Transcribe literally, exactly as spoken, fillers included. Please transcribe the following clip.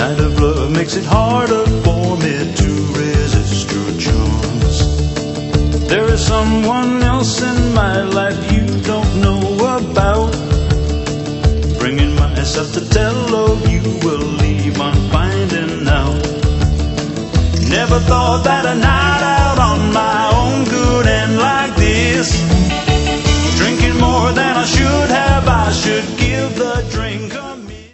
night of love makes it harder for me to resist your charms. There is someone else in my life you don't know about, bringing myself to tell